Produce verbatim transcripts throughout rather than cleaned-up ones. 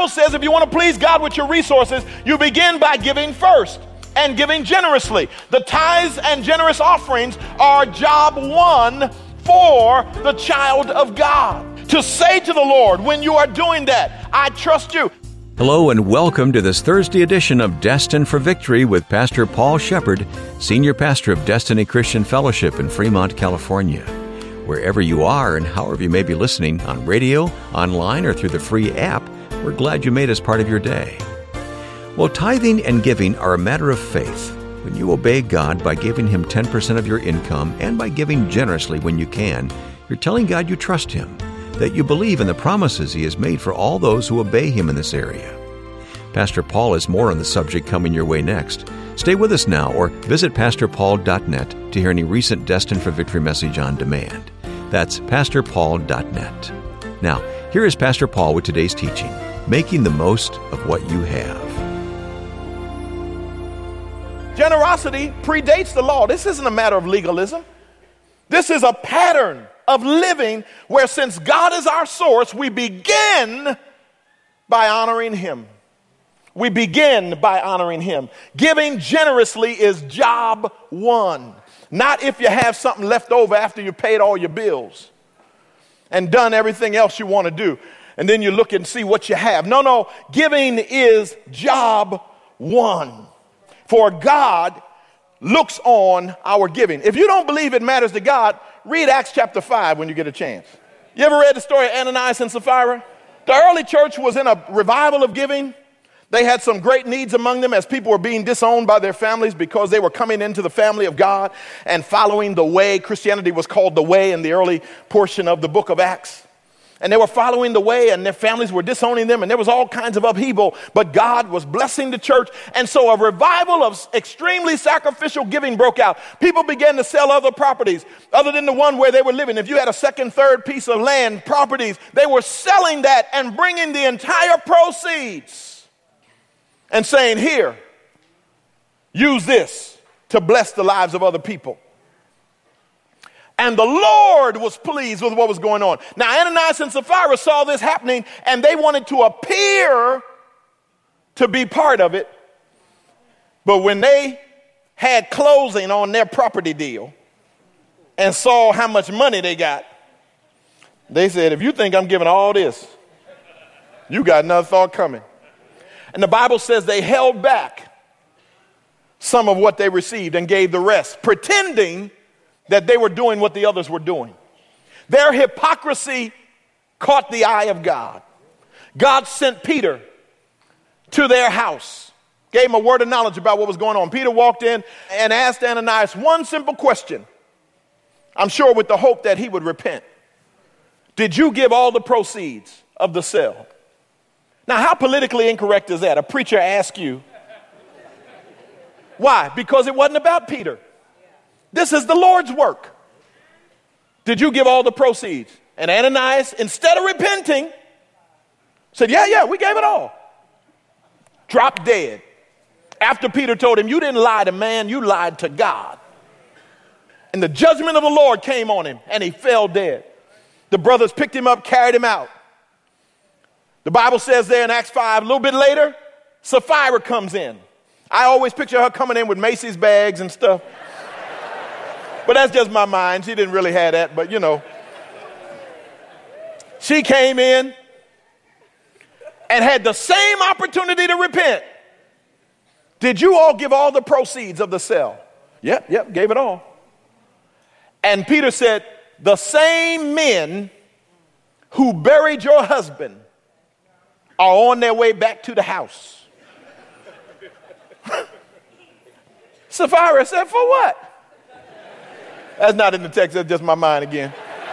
Bible says if you want to please God with your resources, you begin by giving first and giving generously. The tithes and generous offerings are job one for the child of God. To say to the Lord when you are doing that, I trust you. Hello and welcome to this Thursday edition of Destined for Victory with Pastor Paul Shepard, Senior Pastor of Destiny Christian Fellowship in Fremont, California. Wherever you are and however you may be listening, on radio, online, or through the free app, we're glad you made us part of your day. Well, tithing and giving are a matter of faith. When you obey God by giving Him ten percent of your income and by giving generously when you can, you're telling God you trust Him, that you believe in the promises He has made for all those who obey Him in this area. Pastor Paul has more on the subject coming your way next. Stay with us now or visit pastor paul dot net to hear any recent Destined for Victory message on demand. That's pastor paul dot net. Now, here is Pastor Paul with today's teaching, Making the Most of What You Have. Generosity predates the law. This isn't a matter of legalism. This is a pattern of living where since God is our source, we begin by honoring Him. We begin by honoring Him. Giving generously is job one. Not if you have something left over after you paid all your bills and done everything else you want to do. And then you look and see what you have. No, no, giving is job one. For God looks on our giving. If you don't believe it matters to God, read Acts chapter five when you get a chance. You ever read the story of Ananias and Sapphira? The early church was in a revival of giving. They had some great needs among them as people were being disowned by their families because they were coming into the family of God and following the way. Christianity was called the way in the early portion of the book of Acts. And they were following the way and their families were disowning them and there was all kinds of upheaval. But God was blessing the church. And so a revival of extremely sacrificial giving broke out. People began to sell other properties other than the one where they were living. If you had a second, third piece of land, properties, they were selling that and bringing the entire proceeds and saying, here, use this to bless the lives of other people. And the Lord was pleased with what was going on. Now, Ananias and Sapphira saw this happening, and they wanted to appear to be part of it. But when they had closing on their property deal and saw how much money they got, they said, if you think I'm giving all this, you got another thought coming. And the Bible says they held back some of what they received and gave the rest, pretending that they were doing what the others were doing. Their hypocrisy caught the eye of God. God sent Peter to their house, gave him a word of knowledge about what was going on. Peter walked in and asked Ananias one simple question, I'm sure with the hope that he would repent. Did you give all the proceeds of the sale? Now, how politically incorrect is that? A preacher asks you. Why? Because it wasn't about Peter. This is the Lord's work. Did you give all the proceeds? And Ananias, instead of repenting, said, yeah, yeah, we gave it all. Dropped dead. After Peter told him, you didn't lie to man, you lied to God. And the judgment of the Lord came on him, and he fell dead. The brothers picked him up, carried him out. The Bible says there in Acts five, a little bit later, Sapphira comes in. I always picture her coming in with Macy's bags and stuff. But that's just my mind. She didn't really have that, but you know. She came in and had the same opportunity to repent. Did you all give all the proceeds of the sale? Yep, yep, gave it all. And Peter said, the same men who buried your husband are on their way back to the house. Sapphira said, for what? That's not in the text, that's just my mind again.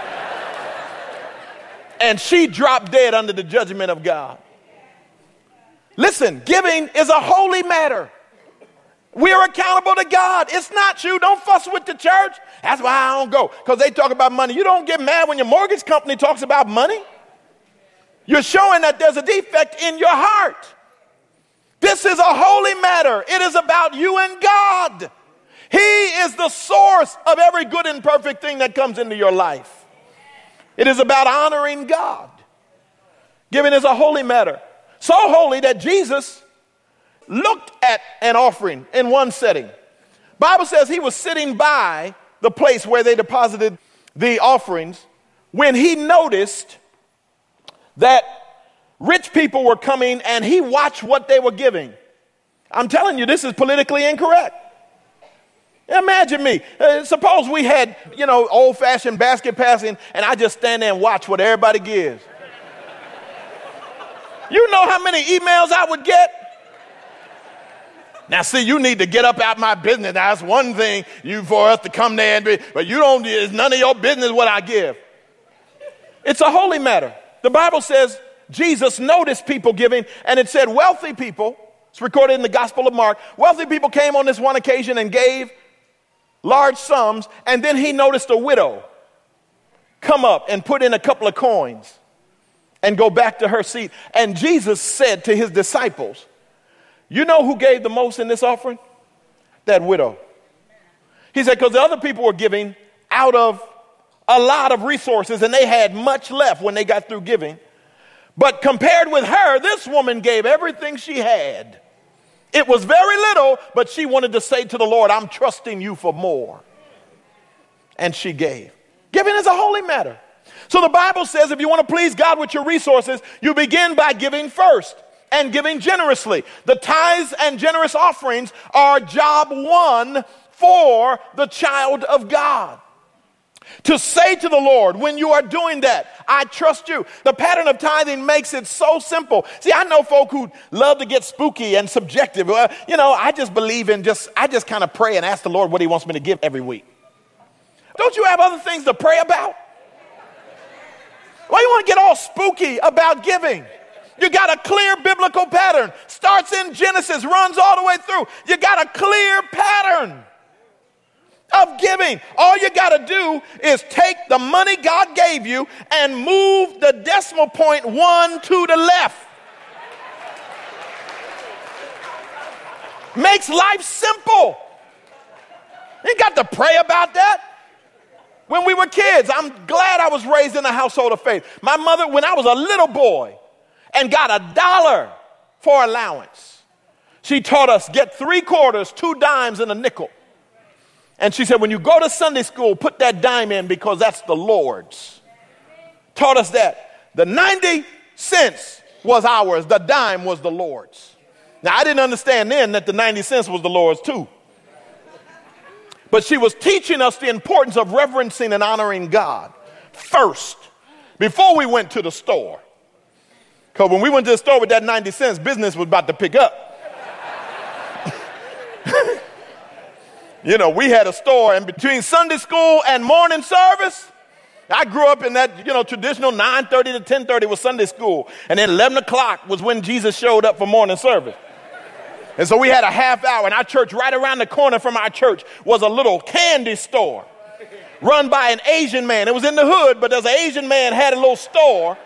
And she dropped dead under the judgment of God. Listen, giving is a holy matter. We're accountable to God. It's not you. Don't fuss with the church. That's why I don't go, because they talk about money. You don't get mad when your mortgage company talks about money. You're showing that there's a defect in your heart. This is a holy matter. It is about you and God. He is the source of every good and perfect thing that comes into your life. It is about honoring God. Giving is a holy matter. So holy that Jesus looked at an offering in one setting. Bible says he was sitting by the place where they deposited the offerings when he noticed that rich people were coming and he watched what they were giving. I'm telling you, this is politically incorrect. Imagine me. Uh, suppose we had, you know, old-fashioned basket passing and I just stand there and watch what everybody gives. You know how many emails I would get? Now, see, you need to get up out my business. That's one thing you for us to come there and be, but you don't, it's none of your business what I give. It's a holy matter. The Bible says Jesus noticed people giving, and it said wealthy people, it's recorded in the Gospel of Mark, wealthy people came on this one occasion and gave large sums, and then he noticed a widow come up and put in a couple of coins and go back to her seat. And Jesus said to his disciples, you know who gave the most in this offering? That widow. He said, because the other people were giving out of a lot of resources and they had much left when they got through giving. But compared with her, this woman gave everything she had. It was very little, but she wanted to say to the Lord, I'm trusting you for more. And she gave. Giving is a holy matter. So the Bible says if you want to please God with your resources, you begin by giving first. And giving generously. The tithes and generous offerings are job one for the child of God. To say to the Lord, when you are doing that, I trust you. The pattern of tithing makes it so simple. See, I know folk who love to get spooky and subjective. Well, you know, I just believe in just, I just kind of pray and ask the Lord what he wants me to give every week. Don't you have other things to pray about? Why you want to get all spooky about giving? You got a clear biblical pattern. Starts in Genesis, runs all the way through. You got a clear pattern of giving. All you got to do is take the money God gave you and move the decimal point one to the left. Makes life simple. You ain't got to pray about that. When we were kids, I'm glad I was raised in a household of faith. My mother, when I was a little boy, and got a dollar for allowance, she taught us get three quarters, two dimes, and a nickel. And she said, when you go to Sunday school, put that dime in because that's the Lord's. Taught us that. The ninety cents was ours. The dime was the Lord's. Now, I didn't understand then that the ninety cents was the Lord's too. But she was teaching us the importance of reverencing and honoring God first before we went to the store. Because when we went to the store with that ninety cents, business was about to pick up. You know, we had a store, and between Sunday school and morning service, I grew up in that, you know, traditional nine thirty to ten thirty was Sunday school. And then eleven o'clock was when Jesus showed up for morning service. And so we had a half hour, and our church, right around the corner from our church, was a little candy store run by an Asian man. It was in the hood, but there's an Asian man had a little store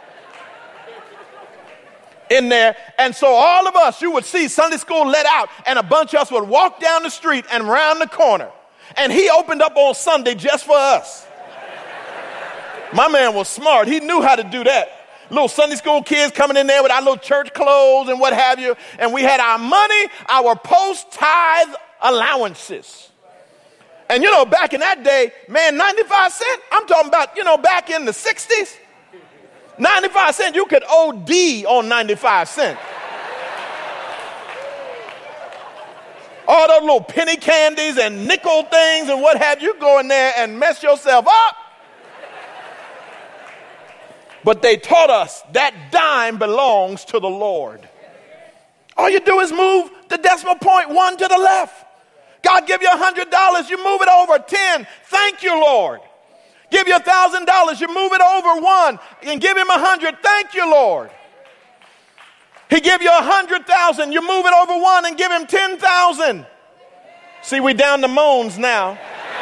in there. And so all of us, you would see Sunday school let out, and a bunch of us would walk down the street and round the corner. And he opened up on Sunday just for us. My man was smart. He knew how to do that. Little Sunday school kids coming in there with our little church clothes and what have you. And we had our money, our post-tithe allowances. And you know, back in that day, man, ninety-five cents, I'm talking about, you know, back in the sixties, ninety-five cents, you could O D on ninety-five cents. All those little penny candies and nickel things and what have you, go in there and mess yourself up. But they taught us that dime belongs to the Lord. All you do is move the decimal point one to the left. God give you one hundred dollars, you move it over ten. Thank you, Lord. Give you one thousand dollars, you move it over one and give him one hundred. Thank you, Lord. He give you one hundred thousand, you move it over one and give him ten thousand. See, we down to moans now.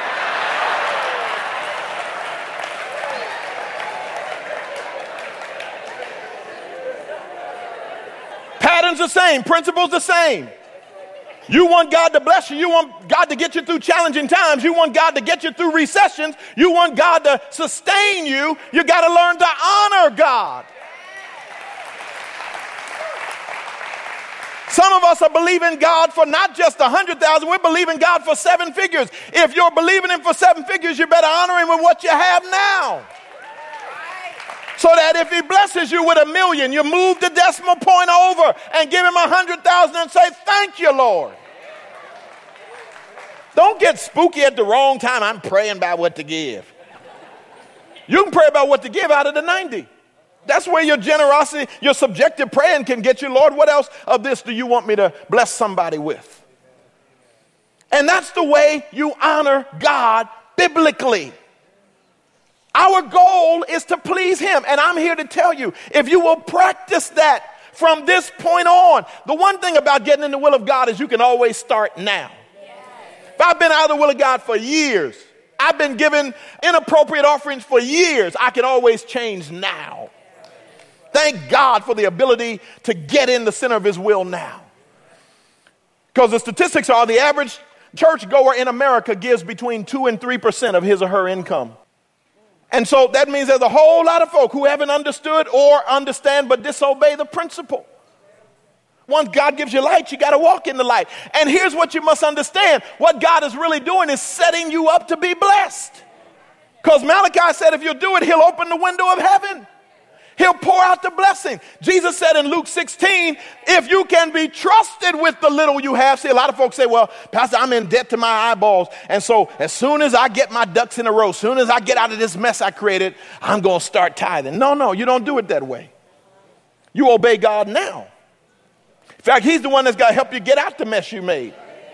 Patterns the same, principles the same. You want God to bless you. You want God to get you through challenging times. You want God to get you through recessions. You want God to sustain you. You got to learn to honor God. Some of us are believing God for not just a hundred thousand, we're believing God for seven figures. If you're believing him for seven figures, you better honor him with what you have now. So that if he blesses you with a million, you move the decimal point over and give him a hundred thousand and say, thank you, Lord. Don't get spooky at the wrong time. I'm praying about what to give. You can pray about what to give out of the ninety. That's where your generosity, your subjective praying can get you. Lord, what else of this do you want me to bless somebody with? And that's the way you honor God biblically. Our goal is to please him. And I'm here to tell you, if you will practice that from this point on, the one thing about getting in the will of God is you can always start now. If I've been out of the will of God for years, I've been given inappropriate offerings for years, I can always change now. Thank God for the ability to get in the center of his will now. Because the statistics are the average churchgoer in America gives between two and three percent of his or her income. And so that means there's a whole lot of folk who haven't understood or understand but disobey the principle. Once God gives you light, you got to walk in the light. And here's what you must understand. What God is really doing is setting you up to be blessed. Because Malachi said if you'll do it, he'll open the window of heaven. He'll pour out the blessing. Jesus said in Luke sixteen, if you can be trusted with the little you have. See, a lot of folks say, well, Pastor, I'm in debt to my eyeballs. And so as soon as I get my ducks in a row, as soon as I get out of this mess I created, I'm going to start tithing. No, no, you don't do it that way. You obey God now. In fact, he's the one that's got to help you get out the mess you made.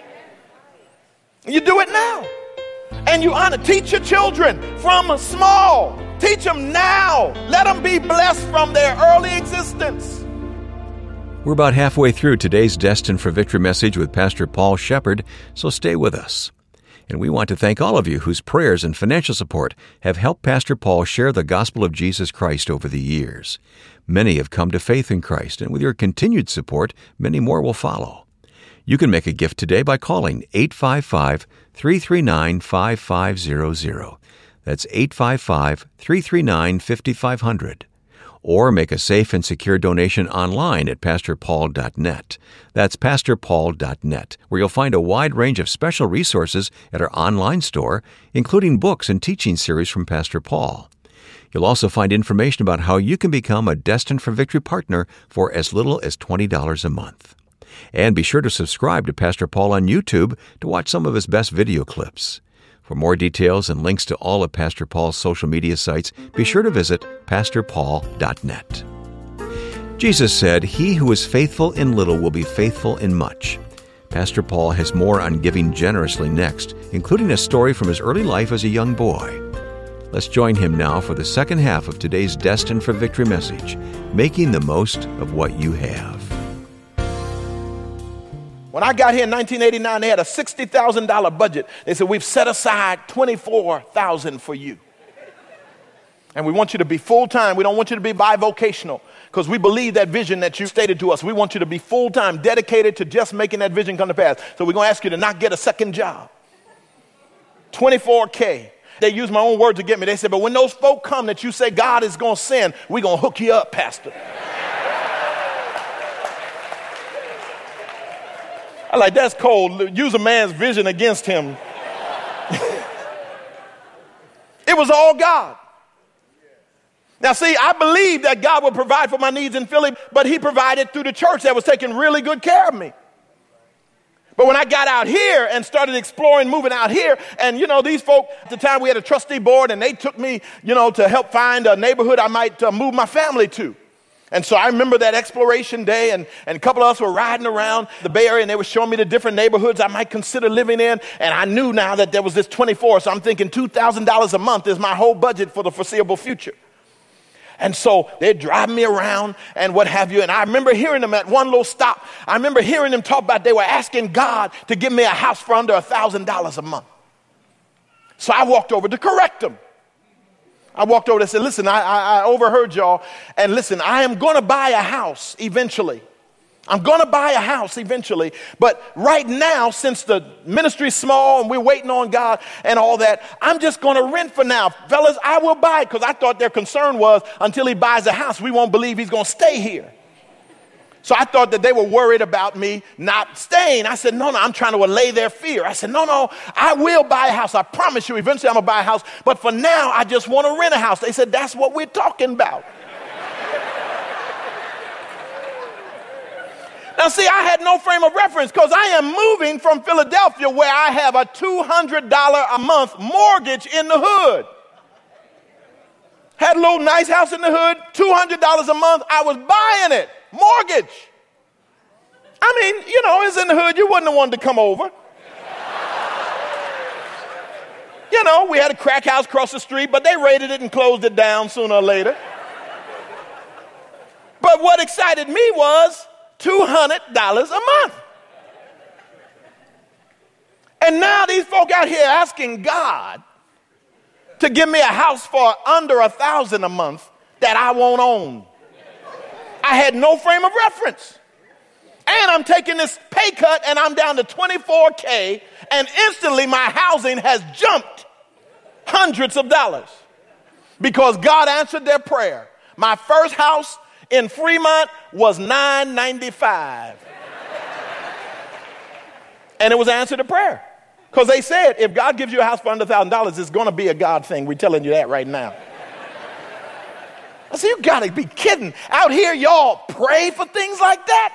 You do it now. And you honor, teach your children from small. Teach them now. Let them be blessed from their early existence. We're about halfway through today's Destined for Victory message with Pastor Paul Shepard, so stay with us. And we want to thank all of you whose prayers and financial support have helped Pastor Paul share the gospel of Jesus Christ over the years. Many have come to faith in Christ, and with your continued support, many more will follow. You can make a gift today by calling eight five five, three three nine, five five zero zero. That's eight five five, three three nine, five five zero zero. Or make a safe and secure donation online at pastor paul dot net. That's pastor paul dot net, where you'll find a wide range of special resources at our online store, including books and teaching series from Pastor Paul. You'll also find information about how you can become a Destined for Victory partner for as little as twenty dollars a month. And be sure to subscribe to Pastor Paul on YouTube to watch some of his best video clips. For more details and links to all of Pastor Paul's social media sites, be sure to visit pastor paul dot net. Jesus said, "He who is faithful in little will be faithful in much." Pastor Paul has more on giving generously next, including a story from his early life as a young boy. Let's join him now for the second half of today's Destined for Victory message, making the most of what you have. When I got here in nineteen eighty-nine, they had a sixty thousand dollars budget. They said, we've set aside twenty-four thousand dollars for you. And we want you to be full-time. We don't want you to be bivocational, because we believe that vision that you stated to us. We want you to be full-time, dedicated to just making that vision come to pass. So we're going to ask you to not get a second job. twenty-four K. They used my own words to get me. They said, but when those folk come that you say God is going to send, we're going to hook you up, Pastor. I like, that's cold. Use a man's vision against him. It was all God. Now, see, I believe that God would provide for my needs in Philly, but he provided through the church that was taking really good care of me. But when I got out here and started exploring, moving out here, and, you know, these folk, at the time we had a trustee board, and they took me, you know, to help find a neighborhood I might uh, move my family to. And so I remember that exploration day, and, and a couple of us were riding around the Bay Area, and they were showing me the different neighborhoods I might consider living in. And I knew now that there was this twenty-four, so I'm thinking two thousand dollars a month is my whole budget for the foreseeable future. And so they're driving me around and what have you. And I remember hearing them at one little stop. I remember hearing them talk about they were asking God to give me a house for under one thousand dollars a month. So I walked over to correct them. I walked over and said, listen, I, I, I overheard y'all. And listen, I am going to buy a house eventually. I'm going to buy a house eventually. But right now, since the ministry's small and we're waiting on God and all that, I'm just going to rent for now. Fellas, I will buy it, because I thought their concern was until he buys a house, we won't believe he's going to stay here. So I thought that they were worried about me not staying. I said, no, no, I'm trying to allay their fear. I said, no, no, I will buy a house. I promise you, eventually I'm going to buy a house. But for now, I just want to rent a house. They said, that's what we're talking about. Now, see, I had no frame of reference because I am moving from Philadelphia where I have a two hundred dollars a month mortgage in the hood. Had a little nice house in the hood, two hundred dollars a month. I was buying it. Mortgage. I mean, you know, it's in the hood. You wouldn't have wanted to come over. You know, we had a crack house across the street, but they raided it and closed it down sooner or later. But what excited me was two hundred dollars a month. And now these folk out here asking God to give me a house for under a thousand a month that I won't own. I had no frame of reference. And I'm taking this pay cut and I'm down to twenty-four K, and instantly my housing has jumped hundreds of dollars because God answered their prayer. My first house in Fremont was nine ninety-five. And it was answered to prayer. Because they said, if God gives you a house for under one thousand dollars, it's going to be a God thing. We're telling you that right now. I said, you got to be kidding. Out here, y'all pray for things like that?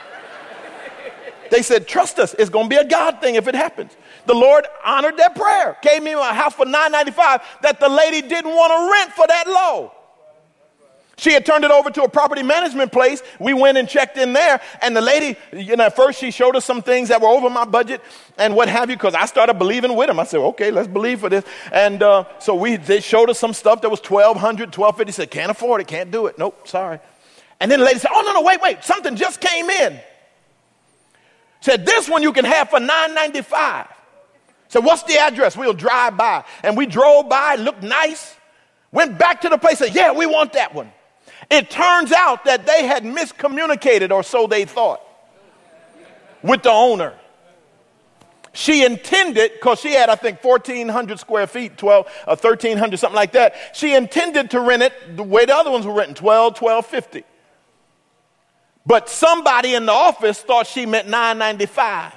They said, trust us. It's going to be a God thing if it happens. The Lord honored their prayer. Gave me a house for nine ninety-five that the lady didn't want to rent for that low. She had turned it over to a property management place. We went and checked in there, and the lady, you know, at first she showed us some things that were over my budget and what have you, because I started believing with them. I said, okay, let's believe for this. And uh, so we they showed us some stuff that was twelve hundred, twelve fifty. Said, can't afford it, can't do it. Nope, sorry. And then the lady said, oh, no, no, wait, wait, something just came in. Said, this one you can have for nine ninety-five. Said, what's the address? We'll drive by. And we drove by, looked nice, went back to the place, said, yeah, we want that one. It turns out that they had miscommunicated, or so they thought, with the owner. She intended, because she had, I think, fourteen hundred square feet, twelve, or thirteen hundred, something like that. She intended to rent it the way the other ones were renting, twelve, twelve fifty. But somebody in the office thought she meant nine ninety-five.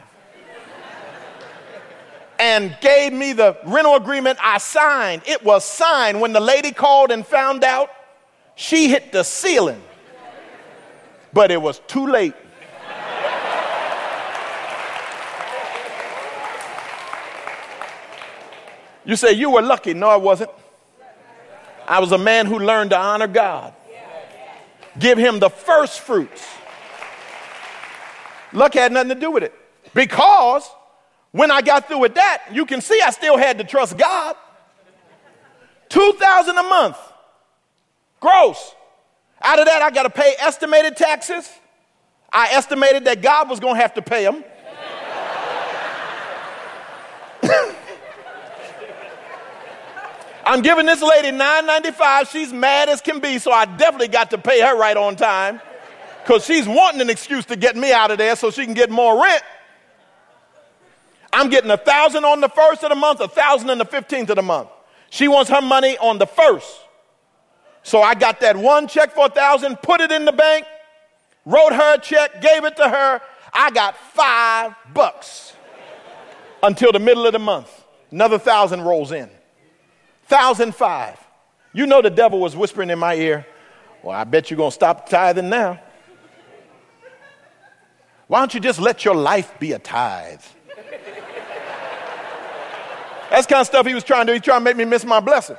And gave me the rental agreement I signed. It was signed. When the lady called and found out, she hit the ceiling. But it was too late. You say, you were lucky. No, I wasn't. I was a man who learned to honor God. Give him the first fruits. Luck had nothing to do with it. Because when I got through with that, you can see I still had to trust God. two thousand dollars a month. Gross. Out of that, I got to pay estimated taxes. I estimated that God was going to have to pay them. I'm giving this lady nine ninety-five. She's mad as can be, so I definitely got to pay her right on time because she's wanting an excuse to get me out of there so she can get more rent. I'm getting one thousand dollars on the first of the month, one thousand dollars on the fifteenth of the month. She wants her money on the first. So I got that one check for one thousand dollars, put it in the bank, wrote her a check, gave it to her. I got five bucks until the middle of the month. Another thousand rolls in. Thousand five. You know the devil was whispering in my ear, well, I bet you're going to stop tithing now. Why don't you just let your life be a tithe? That's the kind of stuff he was trying to do. He's trying to make me miss my blessing.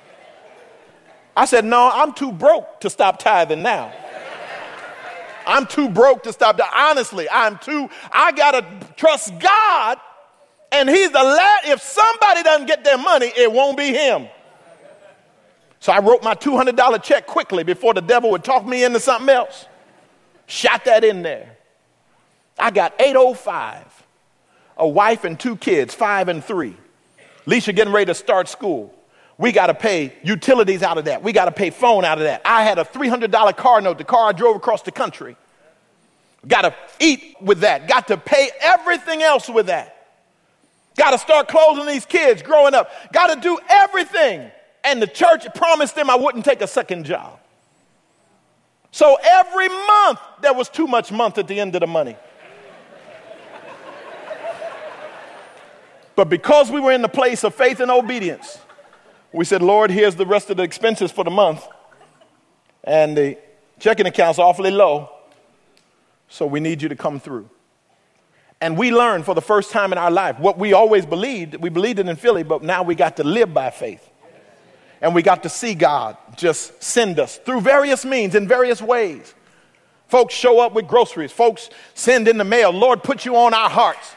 I said, no, I'm too broke to stop tithing now. I'm too broke to stop. Honestly, I'm too, I got to trust God. And he's the last, if somebody doesn't get their money, it won't be him. So I wrote my two hundred dollars check quickly before the devil would talk me into something else. Shot that in there. I got eight oh five, a wife and two kids, five and three. Leisha getting ready to start school. We got to pay utilities out of that. We got to pay phone out of that. I had a three hundred dollars car note, the car I drove across the country. Got to eat with that. Got to pay everything else with that. Got to start clothing these kids growing up. Got to do everything. And the church promised them I wouldn't take a second job. So every month, there was too much month at the end of the money. But because we were in the place of faith and obedience, we said, Lord, here's the rest of the expenses for the month. And the checking account's awfully low, so we need you to come through. And we learned for the first time in our life what we always believed. We believed it in Philly, but now we got to live by faith. And we got to see God just send us through various means, in various ways. Folks show up with groceries. Folks send in the mail. Lord, put you on our hearts.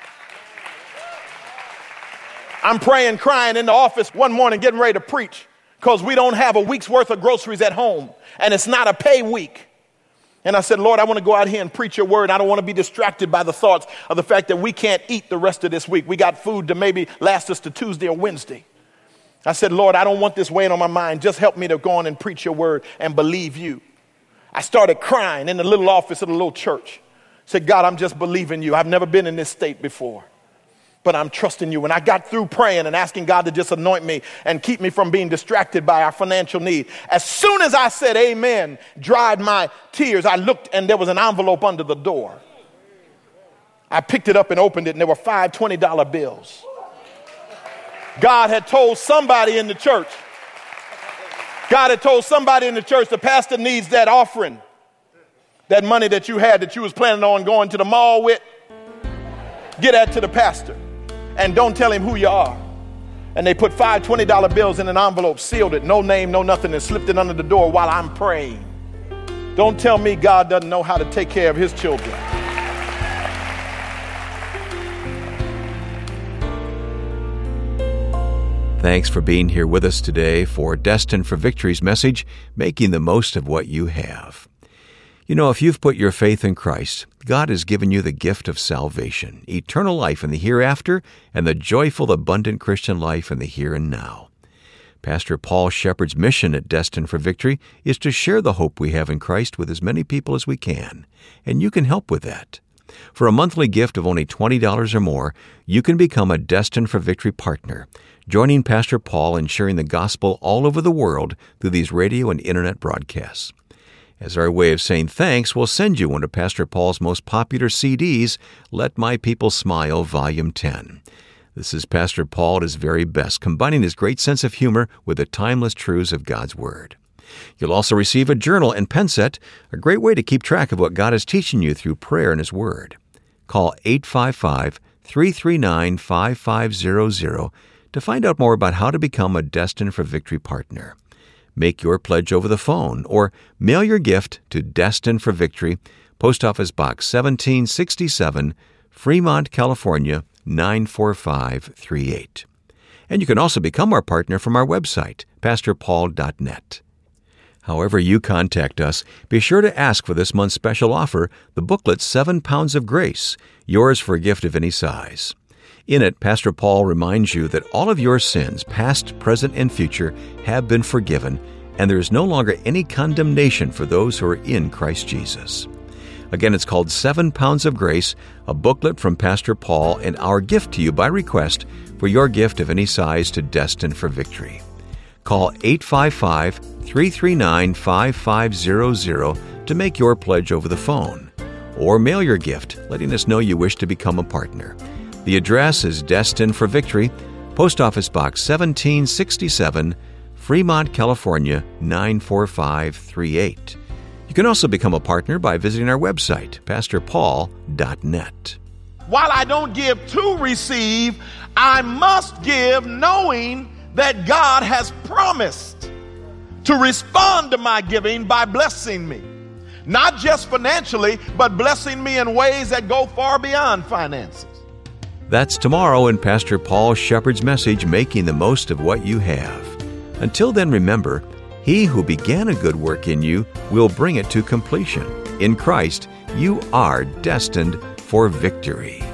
I'm praying, crying in the office one morning, getting ready to preach, because we don't have a week's worth of groceries at home, and it's not a pay week. And I said, Lord, I want to go out here and preach your word. I don't want to be distracted by the thoughts of the fact that we can't eat the rest of this week. We got food to maybe last us to Tuesday or Wednesday. I said, Lord, I don't want this weighing on my mind. Just help me to go on and preach your word and believe you. I started crying in the little office of the little church. I said, God, I'm just believing you. I've never been in this state before, but I'm trusting you. When I got through praying and asking God to just anoint me and keep me from being distracted by our financial need, as soon as I said amen, dried my tears, I looked and there was an envelope under the door. I picked it up and opened it, and there were five twenty dollar bills. God had told somebody in the church, God had told somebody in the church, the pastor needs that offering, that money that you had that you was planning on going to the mall with. Get that to the pastor and don't tell him who you are. And they put five twenty dollar bills in an envelope, sealed it, no name, no nothing, and slipped it under the door while I'm praying. Don't tell me God doesn't know how to take care of his children. Thanks for being here with us today for Destined for Victory's message, Making the Most of What You Have. You know, if you've put your faith in Christ, God has given you the gift of salvation, eternal life in the hereafter, and the joyful, abundant Christian life in the here and now. Pastor Paul Shepard's mission at Destined for Victory is to share the hope we have in Christ with as many people as we can, and you can help with that. For a monthly gift of only twenty dollars or more, you can become a Destined for Victory partner, joining Pastor Paul in sharing the gospel all over the world through these radio and internet broadcasts. As our way of saying thanks, we'll send you one of Pastor Paul's most popular C Ds, Let My People Smile, Volume ten. This is Pastor Paul at his very best, combining his great sense of humor with the timeless truths of God's Word. You'll also receive a journal and pen set, a great way to keep track of what God is teaching you through prayer and His Word. Call eight five five, three three nine, five five zero zero to find out more about how to become a Destined for Victory partner. Make your pledge over the phone or mail your gift to Destined for Victory, Post Office Box seventeen sixty-seven, Fremont, California, nine four five three eight. And you can also become our partner from our website, pastor paul dot net. However you contact us, be sure to ask for this month's special offer, the booklet Seven Pounds of Grace, yours for a gift of any size. In it, Pastor Paul reminds you that all of your sins, past, present, and future, have been forgiven, and there is no longer any condemnation for those who are in Christ Jesus. Again, it's called Seven Pounds of Grace, a booklet from Pastor Paul, and our gift to you by request for your gift of any size to Destined for Victory. Call eight five five, three three nine, five five zero zero to make your pledge over the phone, or mail your gift, letting us know you wish to become a partner. The address is Destined for Victory, Post Office Box seventeen sixty-seven, Fremont, California, nine four five three eight. You can also become a partner by visiting our website, pastor paul dot net. While I don't give to receive, I must give knowing that God has promised to respond to my giving by blessing me. Not just financially, but blessing me in ways that go far beyond finances. That's tomorrow in Pastor Paul Shepard's message, Making the Most of What You Have. Until then, remember, He who began a good work in you will bring it to completion. In Christ, you are destined for victory.